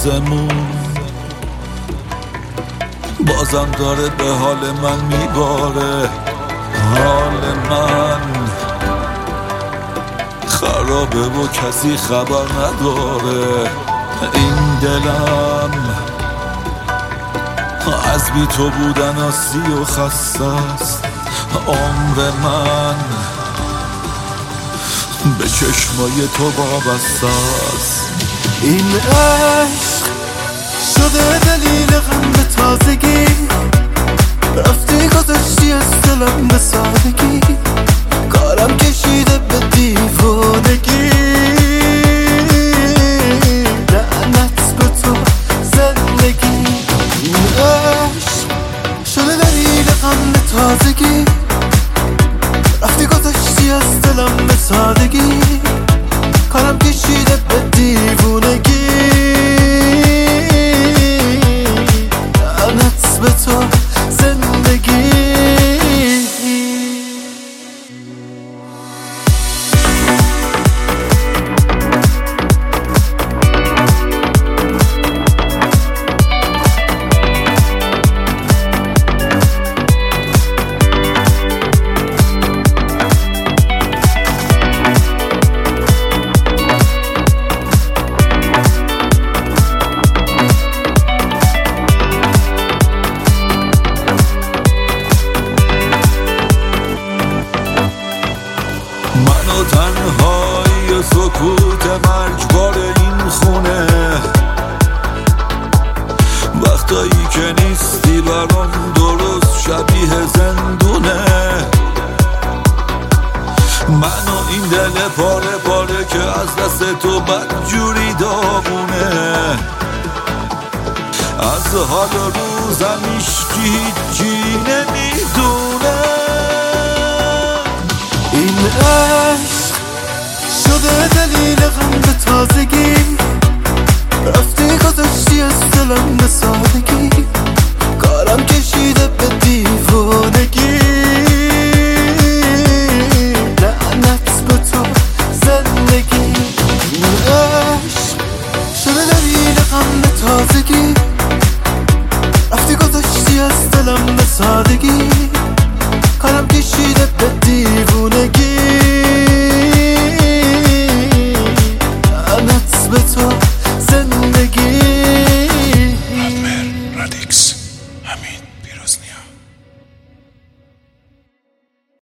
آسمون بازم داره به حال من میباره. حال من خرابه و کسی خبر نداره. این دلم از بی تو بودن آسی و خسته است. عمر من به چشمای تو وابسته است. این عشق شده دلیل غم به تازگی، رفتی گذاشتی از دلم به سادگی، کارم کشیده به دیوانگی. لعنت به تو زندگی. این عشق شده دلیل غم به تازگی، رفتی گذاشتی از دلم به سادگی، کارم کشیده به دیوانگی. لعنت به تو زندگی. من و تنهایی سکوت مرگبار این خونه، وقتایی که نیستی برام درست شبیه زندونه. من و این دل پاره پاره که از دست تو بدجوری داغونه. از حال روزم هیچی نمیدونه. این عشق شده دلیل غم به تازگی، رفتی گذاشتی از دلم به سادگی، کارم کشیده به دیوانگی. لعنت به تو زندگی. این عشق شده دلیل غم به تازگی، رفتی گذاشتی از دلم به سادگی، کارم کشیده به دیوانگی. لعنت به تو زندگی. رادیکس، همین پیروزنیا.